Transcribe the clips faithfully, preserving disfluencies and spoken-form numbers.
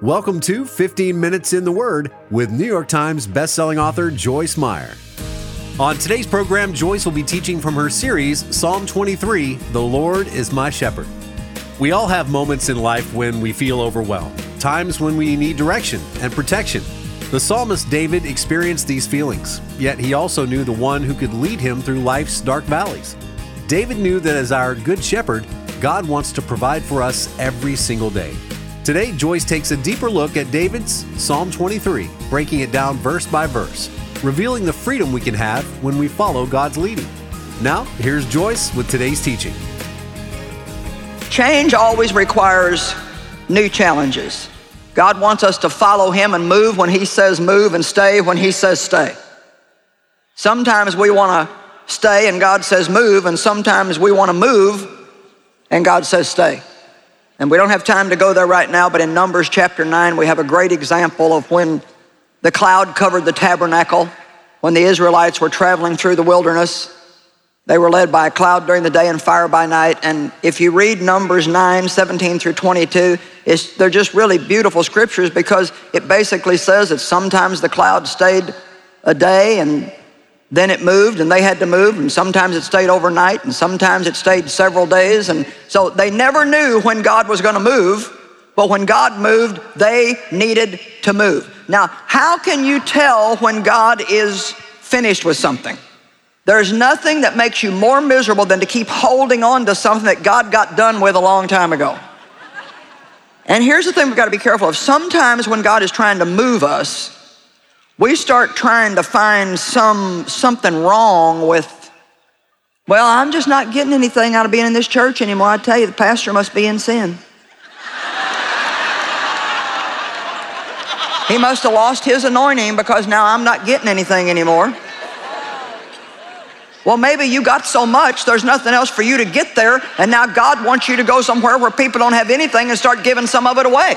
Welcome to fifteen minutes in the Word with New York Times bestselling author Joyce Meyer. On today's program, Joyce will be teaching from her series, Psalm twenty-three, The Lord is My Shepherd. We all have moments in life when we feel overwhelmed, times when we need direction and protection. The psalmist David experienced these feelings, yet he also knew the one who could lead him through life's dark valleys. David knew that as our good shepherd, God wants to provide for us every single day. Today, Joyce takes a deeper look at David's Psalm twenty-three, breaking it down verse by verse, revealing the freedom we can have when we follow God's leading. Now, here's Joyce with today's teaching. Change always requires new challenges. God wants us to follow Him and move when He says move and stay when He says stay. Sometimes we want to stay and God says move, and sometimes we want to move and God says stay. And we don't have time to go there right now, but in Numbers chapter nine, we have a great example of when the cloud covered the tabernacle, when the Israelites were traveling through the wilderness. They were led by a cloud during the day and fire by night. And if you read Numbers nine, seventeen through twenty-two, it's, they're just really beautiful scriptures because it basically says that sometimes the cloud stayed a day and then it moved and they had to move, and sometimes it stayed overnight and sometimes it stayed several days. And so they never knew when God was going to move, but when God moved, they needed to move. Now, how can you tell when God is finished with something? There's nothing that makes you more miserable than to keep holding on to something that God got done with a long time ago. And here's the thing we've got to be careful of. Sometimes when God is trying to move us, we start trying to find some something wrong with, well, I'm just not getting anything out of being in this church anymore. I tell you, the pastor must be in sin. He must have lost his anointing because now I'm not getting anything anymore. Well, maybe you got so much, there's nothing else for you to get there, and now God wants you to go somewhere where people don't have anything and start giving some of it away.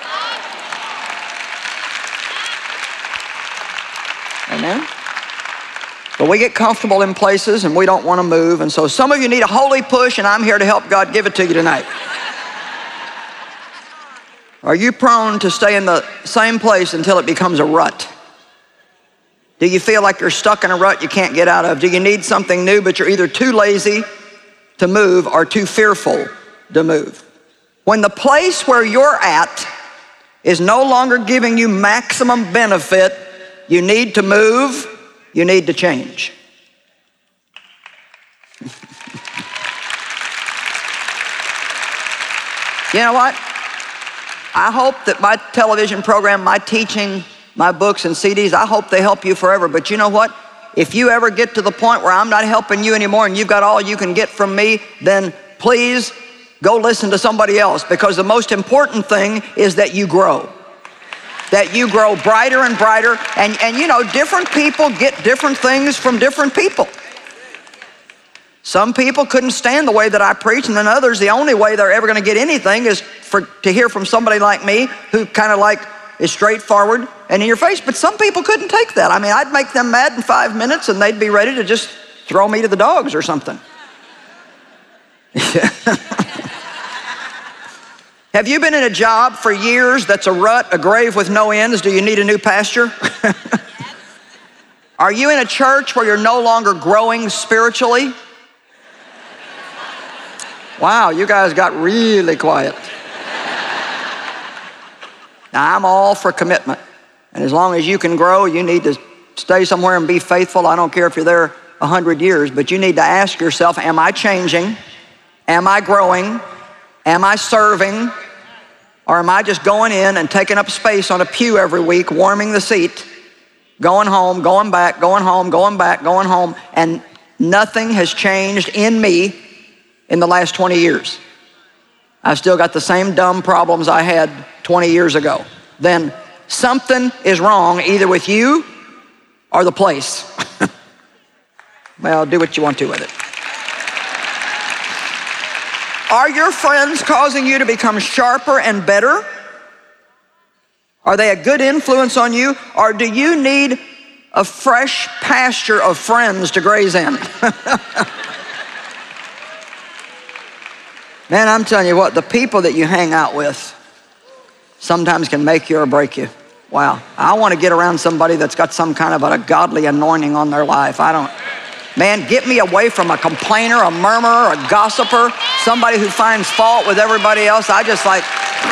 Amen? But we get comfortable in places and we don't want to move, and so some of you need a holy push, and I'm here to help God give it to you tonight. Are you prone to stay in the same place until it becomes a rut? Do you feel like you're stuck in a rut you can't get out of? Do you need something new, but you're either too lazy to move or too fearful to move? When the place where you're at is no longer giving you maximum benefit, you need to move, you need to change. You know what? I hope that my television program, my teaching, my books and C Ds, I hope they help you forever. But you know what? If you ever get to the point where I'm not helping you anymore and you've got all you can get from me, then please go listen to somebody else, because the most important thing is that you grow. That you grow brighter and brighter. And, and you know, different people get different things from different people. Some people couldn't stand the way that I preach, and then others, the only way they're ever going to get anything is for to hear from somebody like me who kind of like is straightforward and in your face. But some people couldn't take that. I mean, I'd make them mad in five minutes and they'd be ready to just throw me to the dogs or something. Have you been in a job for years that's a rut, a grave with no ends? Do you need a new pasture? Are you in a church where you're no longer growing spiritually? Wow, you guys got really quiet. Now, I'm all for commitment. And as long as you can grow, you need to stay somewhere and be faithful. I don't care if you're there a hundred years, but you need to ask yourself, am I changing? Am I growing? Am I serving? Or am I just going in and taking up space on a pew every week, warming the seat, going home, going back, going home, going back, going home, and nothing has changed in me in the last twenty years? I've still got the same dumb problems I had twenty years ago. Then something is wrong either with you or the place. Well, do what you want to with it. Are your friends causing you to become sharper and better? Are they a good influence on you? Or do you need a fresh pasture of friends to graze in? Man, I'm telling you what, the people that you hang out with, sometimes can make you or break you. Wow, I want to get around somebody that's got some kind of a godly anointing on their life. I don't, man, get me away from a complainer, a murmurer, a gossiper, somebody who finds fault with everybody else. I just like,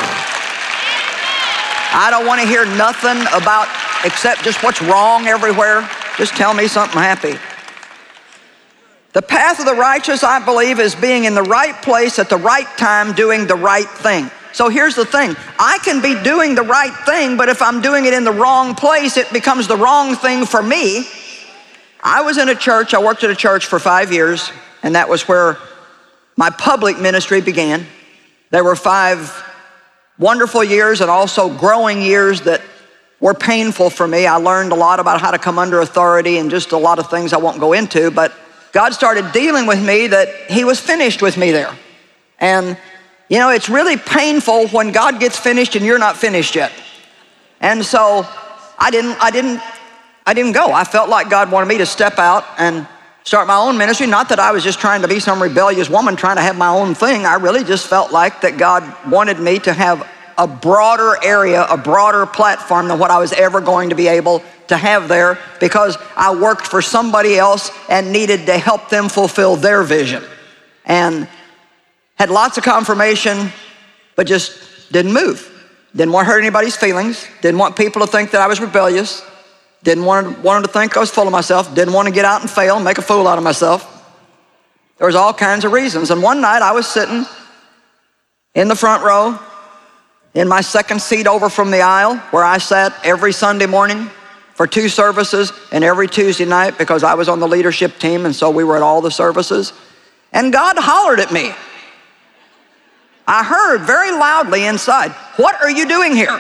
I don't want to hear nothing about except just what's wrong everywhere. Just tell me something happy. The path of the righteous, I believe, is being in the right place at the right time, doing the right thing. So here's the thing. I can be doing the right thing, but if I'm doing it in the wrong place, it becomes the wrong thing for me. I was in a church, I worked at a church for five years, and that was where my public ministry began. There were five wonderful years and also growing years that were painful for me. I learned a lot about how to come under authority and just a lot of things I won't go into, but God started dealing with me that he was finished with me there. And you know, it's really painful when God gets finished and you're not finished yet. And so I didn't, I didn't, I didn't go. I felt like God wanted me to step out and start my own ministry. Not that I was just trying to be some rebellious woman trying to have my own thing. I really just felt like that God wanted me to have a broader area, a broader platform than what I was ever going to be able to have there, because I worked for somebody else and needed to help them fulfill their vision. And had lots of confirmation, but just didn't move. Didn't want to hurt anybody's feelings. Didn't want people to think that I was rebellious. Didn't want, want them to think I was full of myself. Didn't want to get out and fail and make a fool out of myself. There was all kinds of reasons. And one night I was sitting in the front row, in my second seat over from the aisle, where I sat every Sunday morning for two services and every Tuesday night, because I was on the leadership team, and so we were at all the services. And God hollered at me. I heard very loudly inside, "What are you doing here?"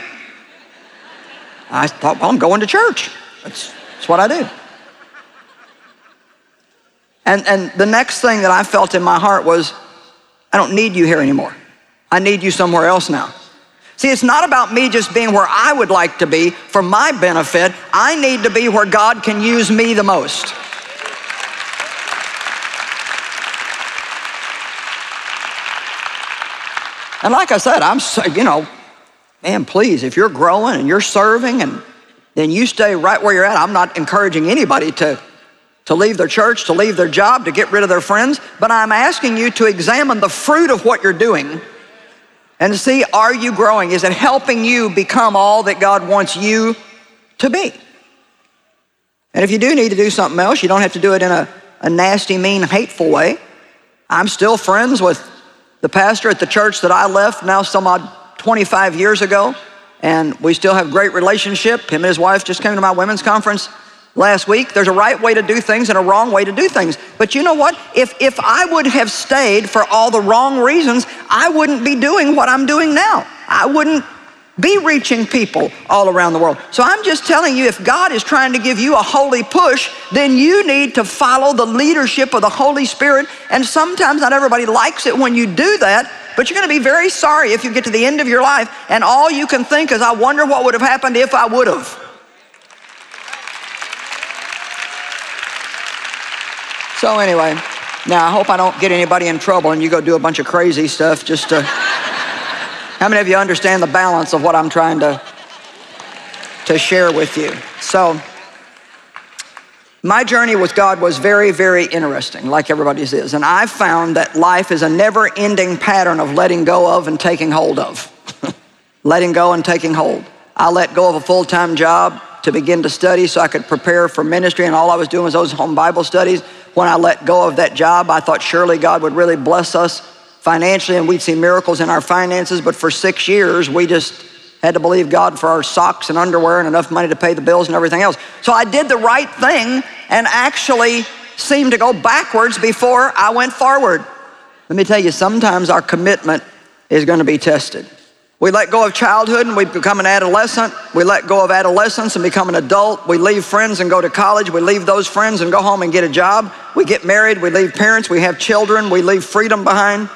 I thought, well, I'm going to church. That's, that's what I do. And, and the next thing that I felt in my heart was, I don't need you here anymore. I need you somewhere else now. See, it's not about me just being where I would like to be for my benefit. I need to be where God can use me the most. And like I said, I'm, you know, man, please, if you're growing and you're serving, and then you stay right where you're at. I'm not encouraging anybody to, to leave their church, to leave their job, to get rid of their friends, but I'm asking you to examine the fruit of what you're doing and see, are you growing? Is it helping you become all that God wants you to be? And if you do need to do something else, you don't have to do it in a, a nasty, mean, hateful way. I'm still friends with the pastor at the church that I left now some odd twenty-five years ago, and we still have great relationship. Him and his wife just came to my women's conference last week. There's a right way to do things and a wrong way to do things. But you know what? If, if I would have stayed for all the wrong reasons, I wouldn't be doing what I'm doing now. I wouldn't be reaching people all around the world. So I'm just telling you, if God is trying to give you a holy push, then you need to follow the leadership of the Holy Spirit. And sometimes not everybody likes it when you do that, but you're going to be very sorry if you get to the end of your life and all you can think is, I wonder what would have happened if I would have. So anyway, now I hope I don't get anybody in trouble and you go do a bunch of crazy stuff just to... How many of you understand the balance of what I'm trying to, to share with you? So, my journey with God was very, very interesting, like everybody's is. And I found that life is a never-ending pattern of letting go of and taking hold of. Letting go and taking hold. I let go of a full-time job to begin to study so I could prepare for ministry, and all I was doing was those home Bible studies. When I let go of that job, I thought surely God would really bless us financially and we'd see miracles in our finances, but for six years, we just had to believe God for our socks and underwear and enough money to pay the bills and everything else. So I did the right thing and actually seemed to go backwards before I went forward. Let me tell you, sometimes our commitment is going to be tested. We let go of childhood and we become an adolescent. We let go of adolescence and become an adult. We leave friends and go to college. We leave those friends and go home and get a job. We get married. We leave parents. We have children. We leave freedom behind.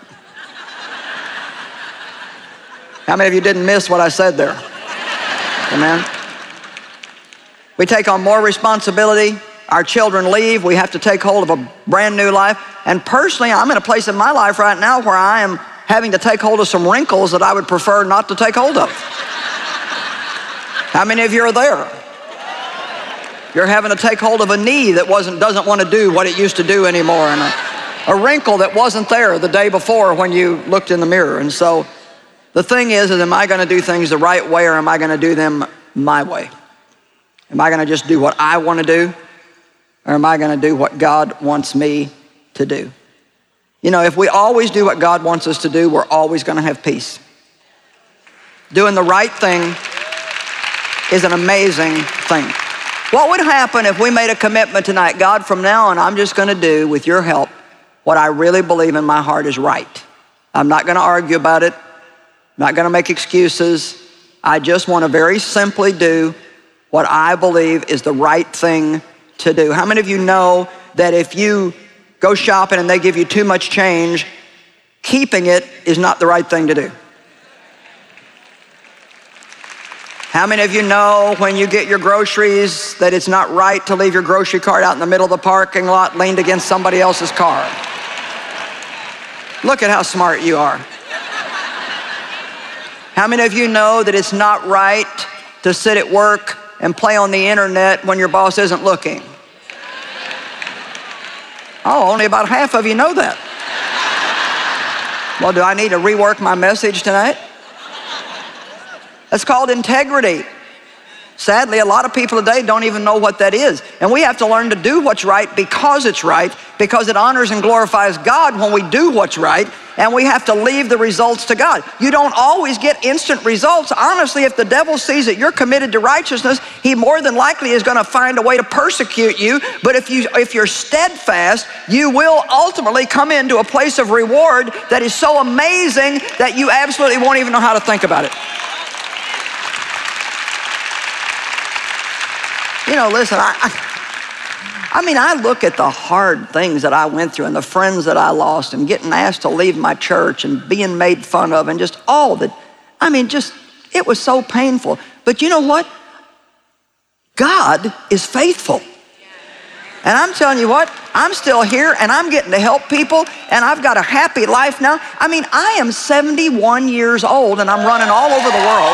How many of you didn't miss what I said there? Amen. We take on more responsibility. Our children leave. We have to take hold of a brand new life. And personally, I'm in a place in my life right now where I am having to take hold of some wrinkles that I would prefer not to take hold of. How many of you are there? You're having to take hold of a knee that wasn't, doesn't want to do what it used to do anymore, and a, a wrinkle that wasn't there the day before when you looked in the mirror. And so the thing is, is am I going to do things the right way, or am I going to do them my way? Am I going to just do what I want to do, or am I going to do what God wants me to do? You know, if we always do what God wants us to do, we're always going to have peace. Doing the right thing is an amazing thing. What would happen if we made a commitment tonight? God, from now on, I'm just going to do, with your help, what I really believe in my heart is right. I'm not going to argue about it. I'm not going to make excuses. I just want to very simply do what I believe is the right thing to do. How many of you know that if you go shopping and they give you too much change, keeping it is not the right thing to do? How many of you know when you get your groceries that it's not right to leave your grocery cart out in the middle of the parking lot leaned against somebody else's car? Look at how smart you are. How many of you know that it's not right to sit at work and play on the internet when your boss isn't looking? Oh, only about half of you know that. Well, do I need to rework my message tonight? That's called integrity. Sadly, a lot of people today don't even know what that is. And we have to learn to do what's right because it's right, because it honors and glorifies God when we do what's right, and we have to leave the results to God. You don't always get instant results. Honestly, if the devil sees that you're committed to righteousness, he more than likely is going to find a way to persecute you. But if, you, if you're steadfast, you will ultimately come into a place of reward that is so amazing that you absolutely won't even know how to think about it. You know, listen, I, I, I mean, I look at the hard things that I went through and the friends that I lost and getting asked to leave my church and being made fun of and just all that. I mean, just, it was so painful. But you know what? God is faithful. And I'm telling you what, I'm still here and I'm getting to help people and I've got a happy life now. I mean, I am seventy-one years old and I'm running all over the world.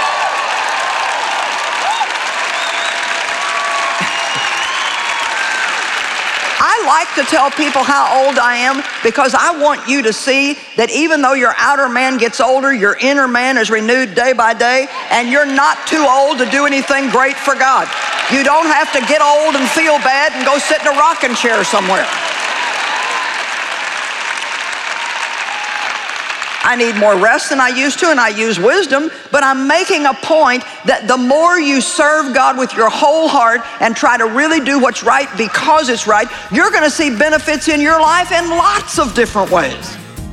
I like to tell people how old I am because I want you to see that even though your outer man gets older, your inner man is renewed day by day, and you're not too old to do anything great for God. You don't have to get old and feel bad and go sit in a rocking chair somewhere. I need more rest than I used to, and I use wisdom, but I'm making a point that the more you serve God with your whole heart and try to really do what's right because it's right, you're going to see benefits in your life in lots of different ways.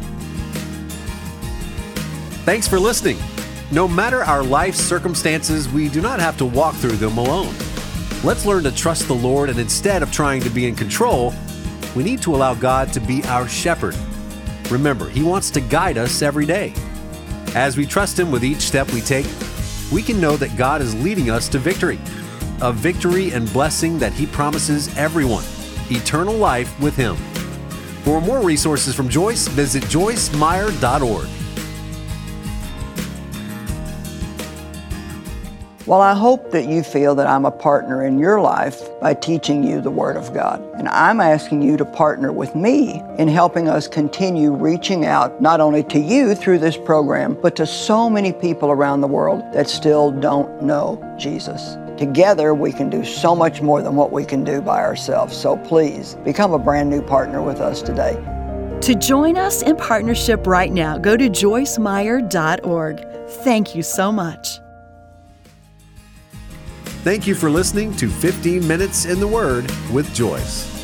Thanks for listening. No matter our life circumstances, we do not have to walk through them alone. Let's learn to trust the Lord, and instead of trying to be in control, we need to allow God to be our shepherd. Remember, He wants to guide us every day. As we trust Him with each step we take, we can know that God is leading us to victory, a victory and blessing that He promises everyone, eternal life with Him. For more resources from Joyce, visit joyce meyer dot org. Well, I hope that you feel that I'm a partner in your life by teaching you the Word of God. And I'm asking you to partner with me in helping us continue reaching out not only to you through this program, but to so many people around the world that still don't know Jesus. Together, we can do so much more than what we can do by ourselves. So please, become a brand new partner with us today. To join us in partnership right now, go to joyce meyer dot org. Thank you so much. Thank you for listening to fifteen minutes in the Word with Joyce.